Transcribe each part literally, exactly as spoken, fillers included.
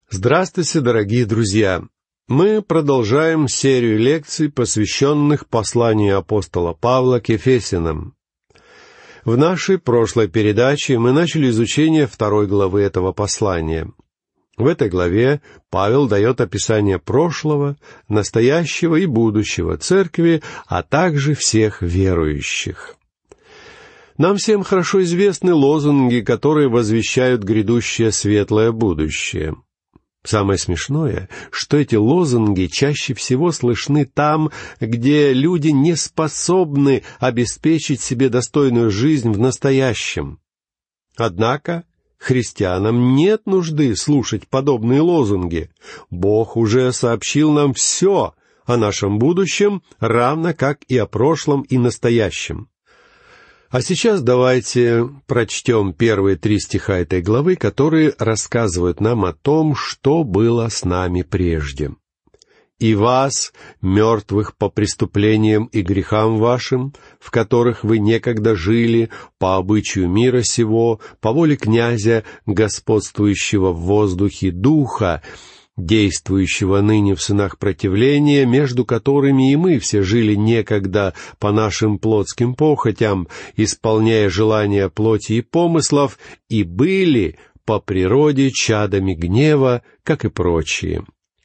Здравствуйте, дорогие друзья! Мы продолжаем серию лекций, посвященных посланию апостола Павла к Ефесянам. В нашей прошлой передаче мы начали изучение второй главы этого послания. В этой главе Павел дает описание прошлого, настоящего и будущего церкви, а также всех верующих. Нам всем хорошо известны лозунги, которые возвещают грядущее светлое будущее. Самое смешное, что эти лозунги чаще всего слышны там, где люди не способны обеспечить себе достойную жизнь в настоящем. Однако христианам нет нужды слушать подобные лозунги. Бог уже сообщил нам все о нашем будущем, равно как и о прошлом и настоящем. А сейчас давайте прочтем первые три стиха этой главы, которые рассказывают нам о том, что было с нами прежде. «И вас, мертвых по преступлениям и грехам вашим, в которых вы некогда жили, по обычаю мира сего, по воле князя, господствующего в воздухе духа, действующего ныне в сынах противления, между которыми и мы все жили некогда по нашим плотским похотям, исполняя желания плоти и помыслов, и были по природе чадами гнева, как и прочие».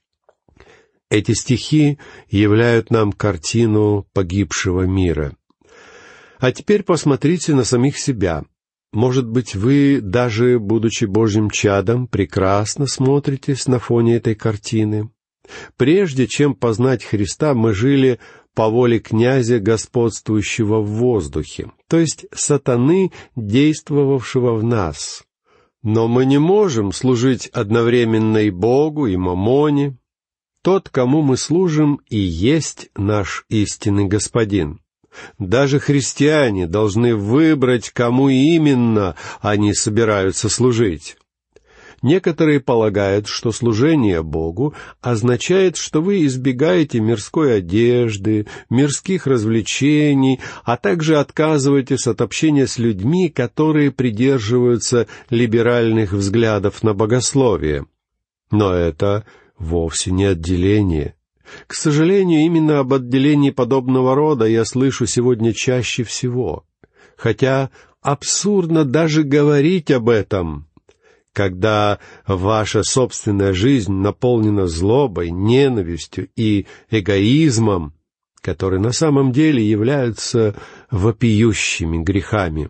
Эти стихи являют нам картину погибшего мира. А теперь посмотрите на самих себя. Может быть, вы, даже будучи Божьим чадом, прекрасно смотритесь на фоне этой картины. Прежде чем познать Христа, мы жили по воле князя, господствующего в воздухе, то есть сатаны, действовавшего в нас. Но мы не можем служить одновременно и Богу, и мамоне. Тот, кому мы служим, и есть наш истинный Господин. Даже христиане должны выбрать, кому именно они собираются служить. Некоторые полагают, что служение Богу означает, что вы избегаете мирской одежды, мирских развлечений, а также отказываетесь от общения с людьми, которые придерживаются либеральных взглядов на богословие. Но это вовсе не отделение. К сожалению, именно об отделении подобного рода я слышу сегодня чаще всего. Хотя абсурдно даже говорить об этом, когда ваша собственная жизнь наполнена злобой, ненавистью и эгоизмом, которые на самом деле являются вопиющими грехами.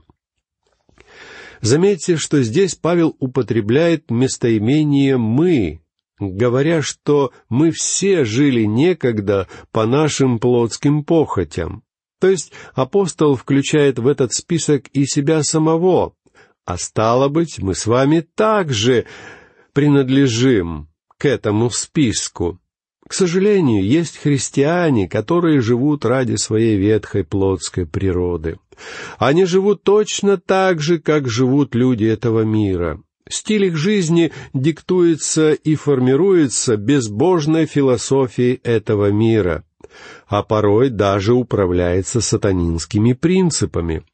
Заметьте, что здесь Павел употребляет местоимение «мы», говоря, что мы все жили некогда по нашим плотским похотям. То есть апостол включает в этот список и себя самого, а стало быть, мы с вами также принадлежим к этому списку. К сожалению, есть христиане, которые живут ради своей ветхой плотской природы. Они живут точно так же, как живут люди этого мира. Стиль их жизни диктуется и формируется безбожной философией этого мира, а порой даже управляется сатанинскими принципами.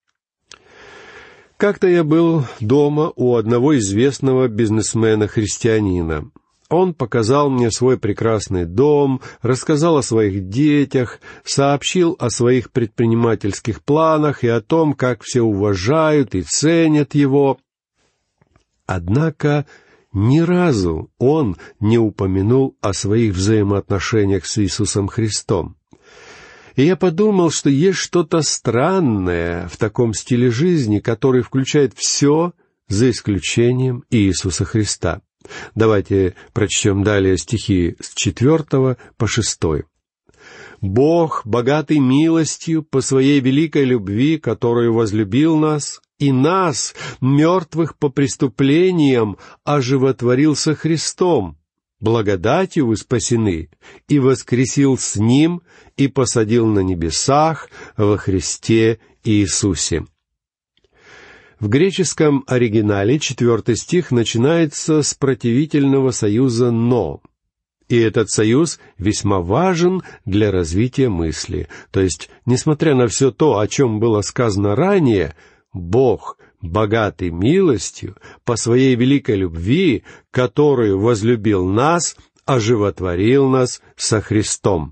Как-то я был дома у одного известного бизнесмена-христианина. Он показал мне свой прекрасный дом, рассказал о своих детях, сообщил о своих предпринимательских планах и о том, как все уважают и ценят его. Однако ни разу он не упомянул о своих взаимоотношениях с Иисусом Христом. И я подумал, что есть что-то странное в таком стиле жизни, который включает все, за исключением Иисуса Христа. Давайте прочтем далее стихи с четвертого по шестой. «Бог, богатый милостью по своей великой любви, которую возлюбил нас, и нас, мертвых по преступлениям, оживотворил со Христом. Благодатью вы спасены, и воскресил с Ним, и посадил на небесах во Христе Иисусе». В греческом оригинале четвертый стих начинается с противительного союза «но». И этот союз весьма важен для развития мысли. То есть, несмотря на все то, о чем было сказано ранее, Бог, богатый милостью по своей великой любви, которую возлюбил нас, оживотворил нас со Христом».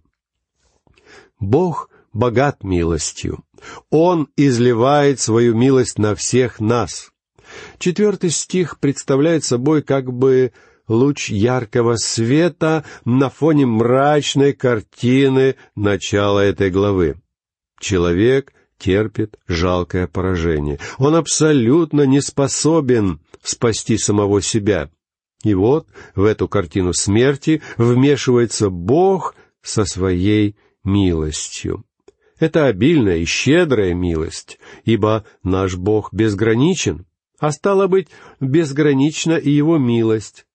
Бог богат милостью. Он изливает свою милость на всех нас. Четвертый стих представляет собой как бы луч яркого света на фоне мрачной картины начала этой главы. Человек терпит жалкое поражение. Он абсолютно не способен спасти самого себя. И вот в эту картину смерти вмешивается Бог со своей милостью. Это обильная и щедрая милость, ибо наш Бог безграничен, а стало быть, безгранична и Его милость.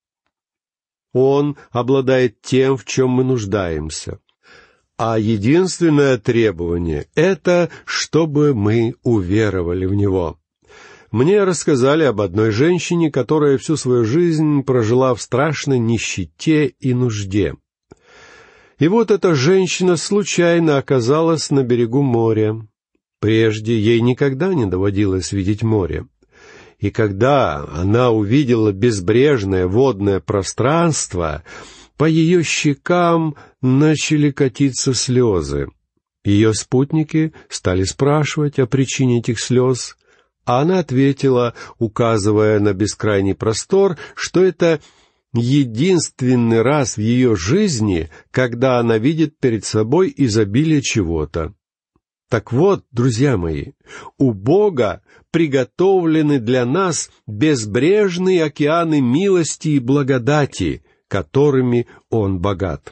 Он обладает тем, в чем мы нуждаемся. А единственное требование — это чтобы мы уверовали в Него. Мне рассказали об одной женщине, которая всю свою жизнь прожила в страшной нищете и нужде. И вот эта женщина случайно оказалась на берегу моря. Прежде ей никогда не доводилось видеть море. И когда она увидела безбрежное водное пространство, по ее щекам начали катиться слезы. Ее спутники стали спрашивать о причине этих слез, а она ответила, указывая на бескрайний простор, что это единственный раз в ее жизни, когда она видит перед собой изобилие чего-то. Так вот, друзья мои, у Бога приготовлены для нас безбрежные океаны милости и благодати, которыми Он богат.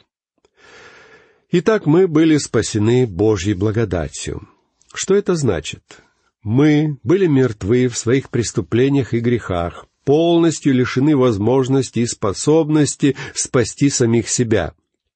Итак, мы были спасены Божьей благодатью. Что это значит? Мы были мертвы в своих преступлениях и грехах, полностью лишены возможности и способности спасти самих себя.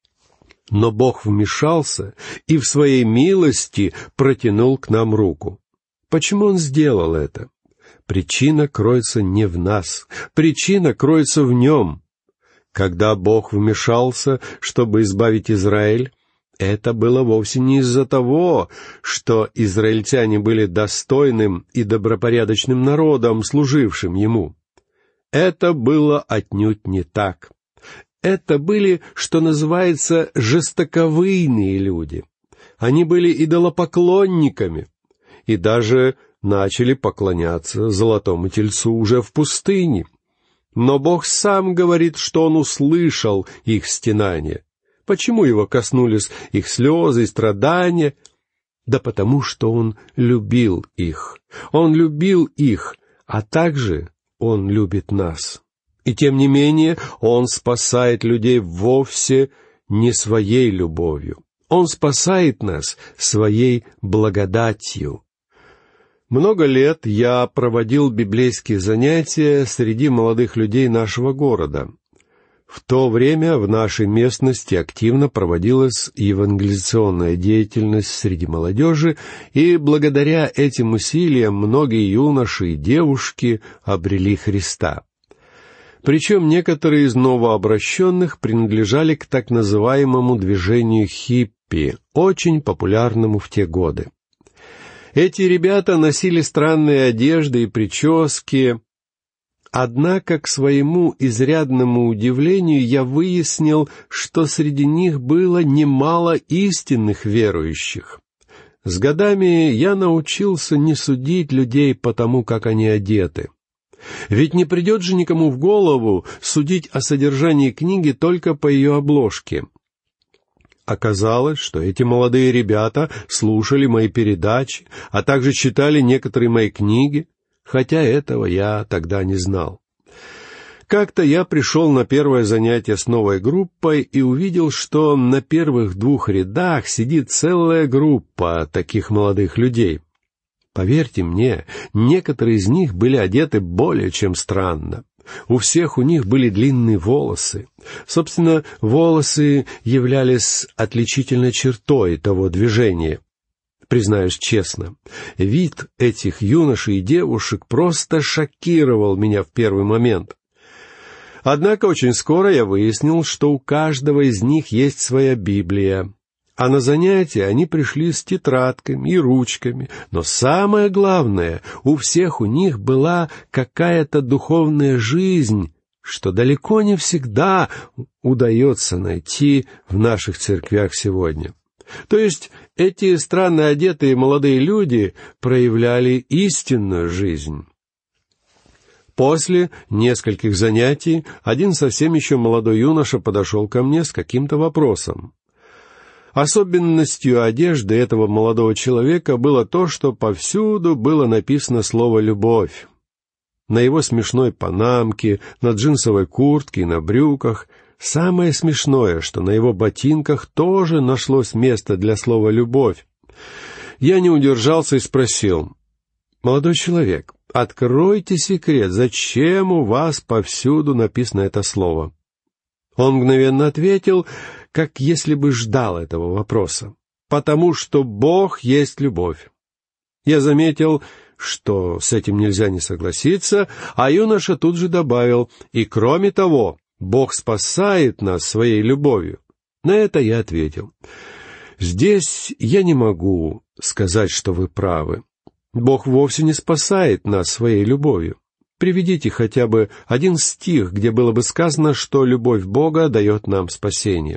Но Бог вмешался и в своей милости протянул к нам руку. Почему Он сделал это? Причина кроется не в нас, причина кроется в Нем. Когда Бог вмешался, чтобы избавить Израиль, это было вовсе не из-за того, что израильтяне были достойным и добропорядочным народом, служившим Ему. Это было отнюдь не так. Это были, что называется, жестоковыйные люди. Они были идолопоклонниками и даже начали поклоняться золотому тельцу уже в пустыне. Но Бог сам говорит, что Он услышал их стенания. Почему Его коснулись их слезы и страдания? Да потому что Он любил их. Он любил их, а также Он любит нас. И тем не менее, Он спасает людей вовсе не своей любовью. Он спасает нас своей благодатью. Много лет я проводил библейские занятия среди молодых людей нашего города. В то время в нашей местности активно проводилась евангелизационная деятельность среди молодежи, и благодаря этим усилиям многие юноши и девушки обрели Христа. Причем некоторые из новообращенных принадлежали к так называемому движению хиппи, очень популярному в те годы. Эти ребята носили странные одежды и прически. Однако, к своему изрядному удивлению, я выяснил, что среди них было немало истинных верующих. С годами я научился не судить людей по тому, как они одеты. Ведь не придет же никому в голову судить о содержании книги только по ее обложке. Оказалось, что эти молодые ребята слушали мои передачи, а также читали некоторые мои книги, хотя этого я тогда не знал. Как-то я пришел на первое занятие с новой группой и увидел, что на первых двух рядах сидит целая группа таких молодых людей. Поверьте мне, некоторые из них были одеты более чем странно. У всех у них были длинные волосы. Собственно, волосы являлись отличительной чертой того движения. Признаюсь честно, вид этих юношей и девушек просто шокировал меня в первый момент. Однако очень скоро я выяснил, что у каждого из них есть своя Библия. А на занятия они пришли с тетрадками и ручками. Но самое главное, у всех у них была какая-то духовная жизнь, что далеко не всегда удается найти в наших церквях сегодня. То есть эти странно одетые молодые люди проявляли истинную жизнь. После нескольких занятий один совсем еще молодой юноша подошел ко мне с каким-то вопросом. Особенностью одежды этого молодого человека было то, что повсюду было написано слово «любовь». На его смешной панамке, на джинсовой куртке и на брюках. Самое смешное, что на его ботинках тоже нашлось место для слова «любовь». Я не удержался и спросил: «Молодой человек, откройте секрет, зачем у вас повсюду написано это слово?» Он мгновенно ответил, как если бы ждал этого вопроса: «Потому что Бог есть любовь». Я заметил, что с этим нельзя не согласиться, а юноша тут же добавил: «И кроме того, Бог спасает нас своей любовью». На это я ответил: «Здесь я не могу сказать, что вы правы. Бог вовсе не спасает нас своей любовью. Приведите хотя бы один стих, где было бы сказано, что любовь Бога дает нам спасение».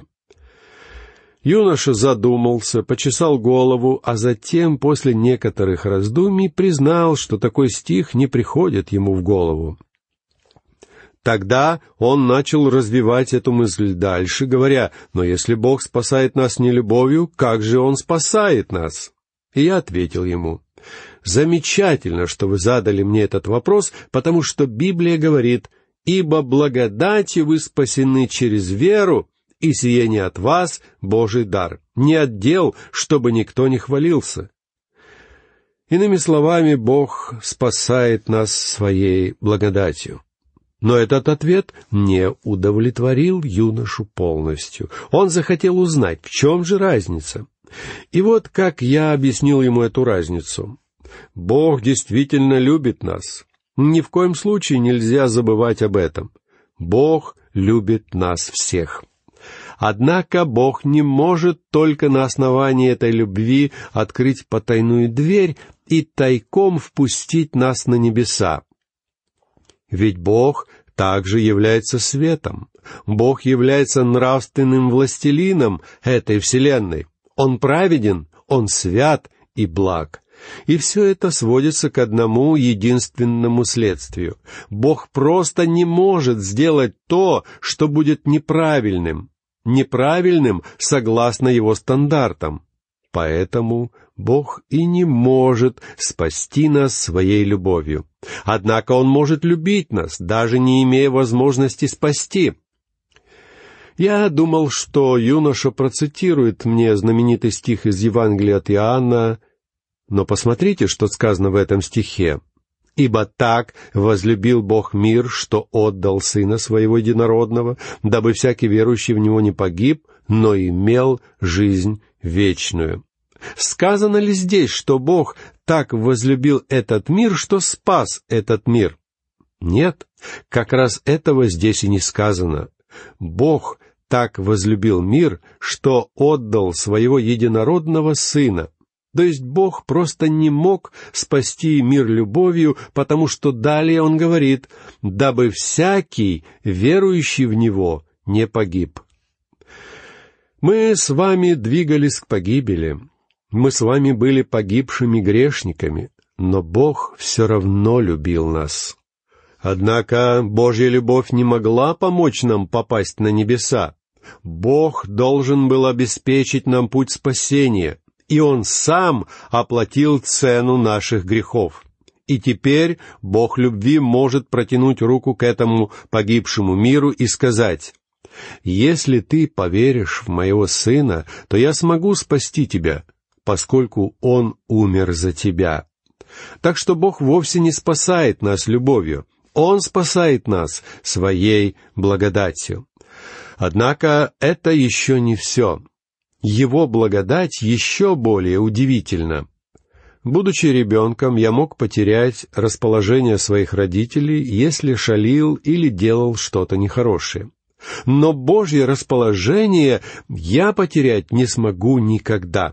Юноша задумался, почесал голову, а затем, после некоторых раздумий, признал, что такой стих не приходит ему в голову. Тогда он начал развивать эту мысль дальше, говоря: «Но если Бог спасает нас не любовью, как же Он спасает нас?» И я ответил ему: «Замечательно, что вы задали мне этот вопрос, потому что Библия говорит: «Ибо благодатью вы спасены через веру, и сие не от вас Божий дар, не от дел, чтобы никто не хвалился». Иными словами, Бог спасает нас своей благодатью. Но этот ответ не удовлетворил юношу полностью. Он захотел узнать, в чем же разница. И вот как я объяснил ему эту разницу. Бог действительно любит нас. Ни в коем случае нельзя забывать об этом. Бог любит нас всех. Однако Бог не может только на основании этой любви открыть потайную дверь и тайком впустить нас на небеса. Ведь Бог также является светом. Бог является нравственным властелином этой вселенной. Он праведен, Он свят и благ. И все это сводится к одному единственному следствию. Бог просто не может сделать то, что будет неправильным. Неправильным согласно Его стандартам. Поэтому Бог и не может спасти нас своей любовью. Однако Он может любить нас, даже не имея возможности спасти. Я думал, что юноша процитирует мне знаменитый стих из Евангелия от Иоанна, но посмотрите, что сказано в этом стихе. «Ибо так возлюбил Бог мир, что отдал Сына Своего Единородного, дабы всякий верующий в Него не погиб, но имел жизнь вечную». Сказано ли здесь, что Бог так возлюбил этот мир, что спас этот мир? Нет, как раз этого здесь и не сказано. Бог так возлюбил мир, что отдал Своего Единородного Сына. То есть Бог просто не мог спасти мир любовью, потому что далее Он говорит: «дабы всякий, верующий в Него, не погиб». Мы с вами двигались к погибели. Мы с вами были погибшими грешниками, но Бог все равно любил нас. Однако Божья любовь не могла помочь нам попасть на небеса. Бог должен был обеспечить нам путь спасения, и Он сам оплатил цену наших грехов. И теперь Бог любви может протянуть руку к этому погибшему миру и сказать: «Если ты поверишь в Моего Сына, то я смогу спасти тебя, поскольку Он умер за тебя». Так что Бог вовсе не спасает нас любовью. Он спасает нас Своей благодатью. Однако это еще не все. Его благодать еще более удивительна. Будучи ребенком, я мог потерять расположение своих родителей, если шалил или делал что-то нехорошее. но Божье расположение я потерять не смогу никогда.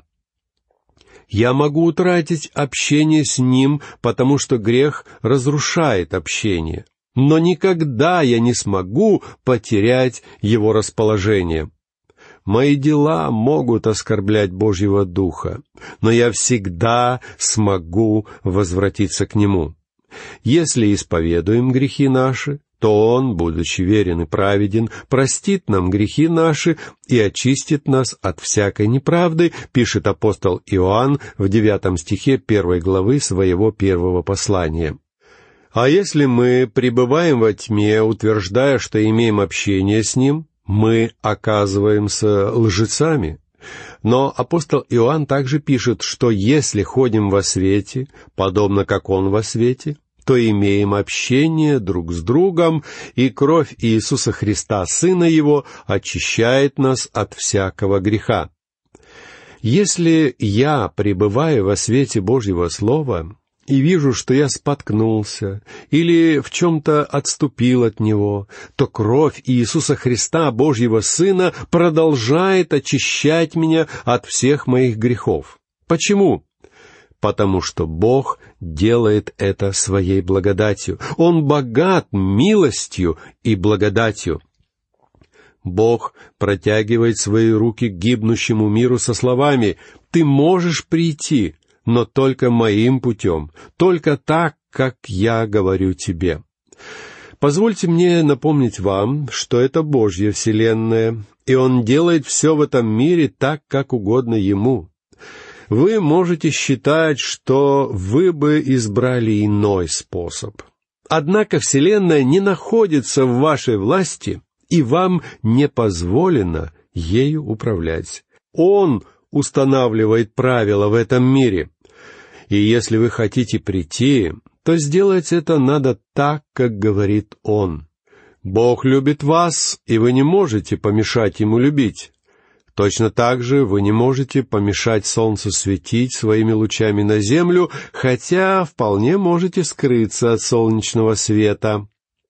Я могу утратить общение с Ним, потому что грех разрушает общение, но никогда я не смогу потерять Его расположение. Мои дела могут оскорблять Божьего Духа, но я всегда смогу возвратиться к Нему. Если исповедуем грехи наши, то Он, будучи верен и праведен, простит нам грехи наши и очистит нас от всякой неправды, пишет апостол Иоанн в девятом стихе первой главы своего первого послания. А если мы пребываем во тьме, утверждая, что имеем общение с Ним, мы оказываемся лжецами. Но апостол Иоанн также пишет, что если ходим во свете, подобно как Он во свете, то имеем общение друг с другом, и кровь Иисуса Христа, Сына Его, очищает нас от всякого греха. Если я пребываю во свете Божьего Слова и вижу, что я споткнулся или в чем-то отступил от Него, то кровь Иисуса Христа, Божьего Сына, продолжает очищать меня от всех моих грехов. Почему? Потому что Бог делает это своей благодатью. Он богат милостью и благодатью. Бог протягивает свои руки к гибнущему миру со словами: «Ты можешь прийти, но только моим путем, только так, как я говорю тебе». Позвольте мне напомнить вам, что это Божья вселенная, и Он делает все в этом мире так, как угодно Ему. Вы можете считать, что вы бы избрали иной способ. Однако Вселенная не находится в вашей власти, и вам не позволено ею управлять. Он устанавливает правила в этом мире. И если вы хотите прийти, то сделать это надо так, как говорит Он. Бог любит вас, и вы не можете помешать Ему любить. Точно так же вы не можете помешать солнцу светить своими лучами на землю, хотя вполне можете скрыться от солнечного света.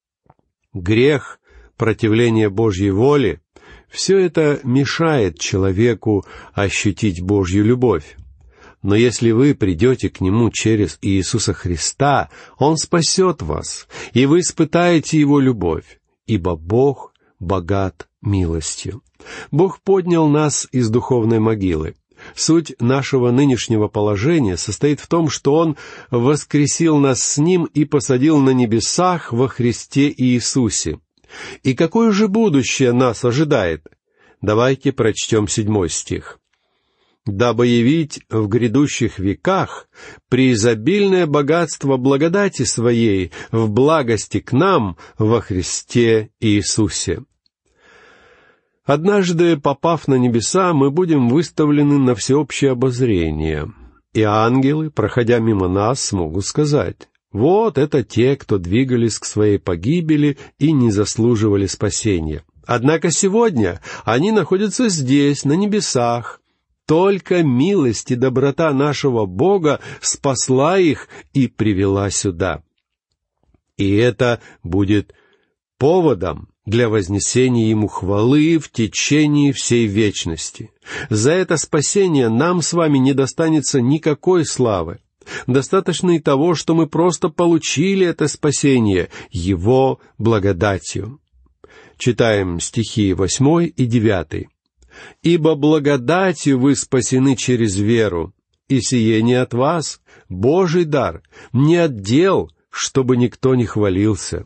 Грех, противление Божьей воле — все это мешает человеку ощутить Божью любовь. Но если вы придете к Нему через Иисуса Христа, Он спасет вас, и вы испытаете Его любовь, ибо Бог богат милостью. Бог поднял нас из духовной могилы. Суть нашего нынешнего положения состоит в том, что Он воскресил нас с Ним и посадил на небесах во Христе Иисусе. И какое же будущее нас ожидает? Давайте прочтем седьмой стих. «Дабы явить в грядущих веках преизобильное богатство благодати Своей в благости к нам во Христе Иисусе». Однажды, попав на небеса, мы будем выставлены на всеобщее обозрение, и ангелы, проходя мимо нас, смогут сказать: «Вот это те, кто двигались к своей погибели и не заслуживали спасения. Однако сегодня они находятся здесь, на небесах. Только милость и доброта нашего Бога спасла их и привела сюда». И это будет поводом для вознесения Ему хвалы в течение всей вечности. За это спасение нам с вами не достанется никакой славы. Достаточно и того, что мы просто получили это спасение Его благодатью. Читаем стихи восьмой и девятый. «Ибо благодатью вы спасены через веру, и сие не от вас, Божий дар, не от дел, чтобы никто не хвалился».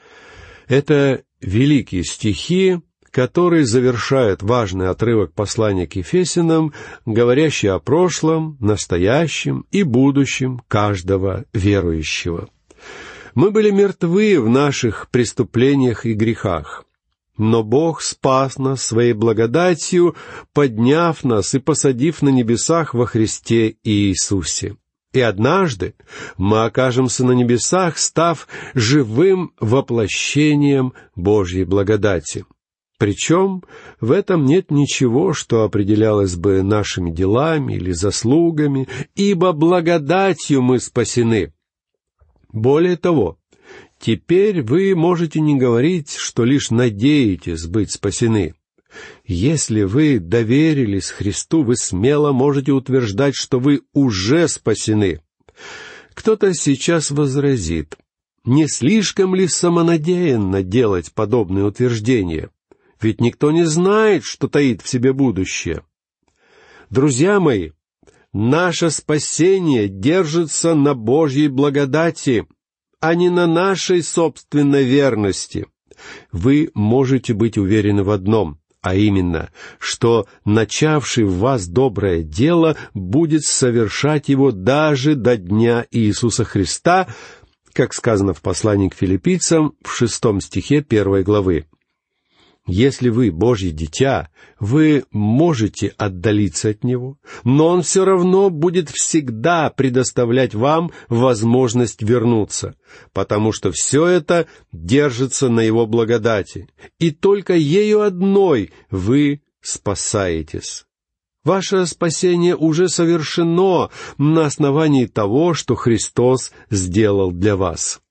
Это великие стихи, которые завершают важный отрывок послания к Ефесянам, говорящий о прошлом, настоящем и будущем каждого верующего. Мы были мертвы в наших преступлениях и грехах, но Бог спас нас своей благодатью, подняв нас и посадив на небесах во Христе Иисусе. И однажды мы окажемся на небесах, став живым воплощением Божьей благодати. Причем в этом нет ничего, что определялось бы нашими делами или заслугами, ибо благодатью мы спасены. Более того, Теперь вы можете не говорить, что лишь надеетесь быть спасены. Если вы доверились Христу, вы смело можете утверждать, что вы уже спасены. Кто-то сейчас возразит: не слишком ли самонадеянно делать подобные утверждения? Ведь никто не знает, что таит в себе будущее. Друзья мои, наше спасение держится на Божьей благодати, а не на нашей собственной верности. Вы можете быть уверены в одном, а именно, что начавший в вас доброе дело будет совершать его даже до дня Иисуса Христа, как сказано в послании к Филиппийцам в шестом стихе первой главы. Если вы Божье дитя, вы можете отдалиться от Него, но Он все равно будет всегда предоставлять вам возможность вернуться, потому что все это держится на Его благодати, и только ею одной вы спасаетесь. Ваше спасение уже совершено на основании того, что Христос сделал для вас.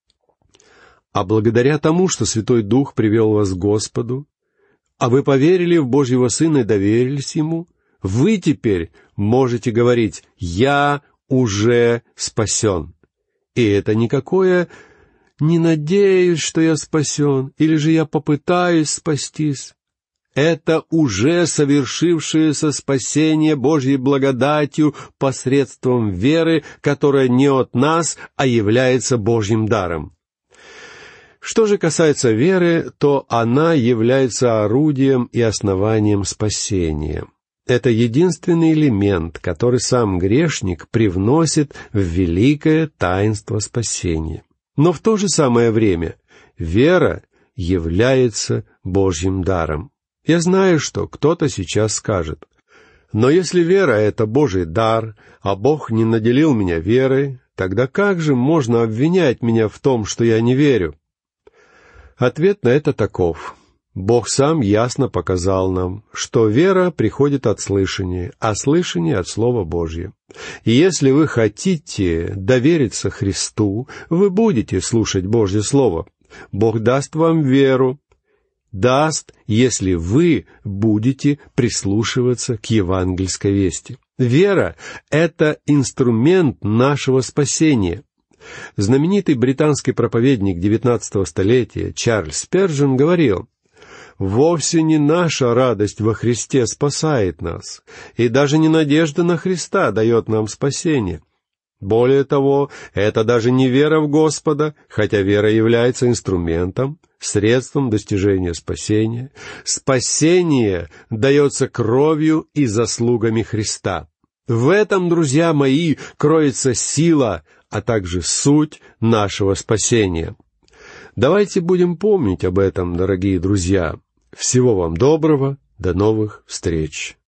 А благодаря тому, что Святой Дух привел вас к Господу, а вы поверили в Божьего Сына и доверились Ему, вы теперь можете говорить: «Я уже спасен». И это никакое «не надеюсь, что я спасен», или же «я попытаюсь спастись». Это уже совершившееся спасение Божьей благодатью посредством веры, которая не от нас, а является Божьим даром. Что же касается веры, то она является орудием и основанием спасения. Это единственный элемент, который сам грешник привносит в великое таинство спасения. Но в то же самое время вера является Божьим даром. Я знаю, что кто-то сейчас скажет: «Но если вера — это Божий дар, а Бог не наделил меня верой, тогда как же можно обвинять меня в том, что я не верю?» Ответ на это таков. Бог сам ясно показал нам, что вера приходит от слышания, а слышание от Слова Божьего. И если вы хотите довериться Христу, вы будете слушать Божье Слово. Бог даст вам веру, даст, если вы будете прислушиваться к евангельской вести. Вера — это инструмент нашего спасения. Знаменитый британский проповедник девятнадцатого столетия Чарльз Спержен говорил: «Вовсе не наша радость во Христе спасает нас, и даже не надежда на Христа дает нам спасение. Более того, это даже не вера в Господа, хотя вера является инструментом, средством достижения спасения. Спасение дается кровью и заслугами Христа. В этом, друзья мои, кроется сила, а также суть нашего спасения». Давайте будем помнить об этом, дорогие друзья. Всего вам доброго, до новых встреч.